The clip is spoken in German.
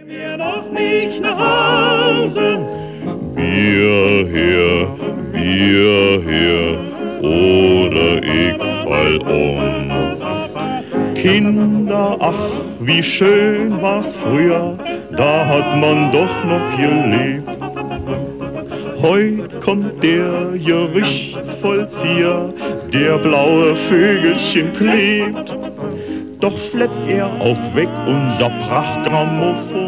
Wir noch nicht nach Hause. Bier her, oder ich fall um. Kinder, ach, wie schön war's früher, da hat man doch noch gelebt. Heut kommt der Gerichtsvollzieher, der blaue Vögelchen klebt. Doch schleppt er auch weg unser Prachtgrammophon.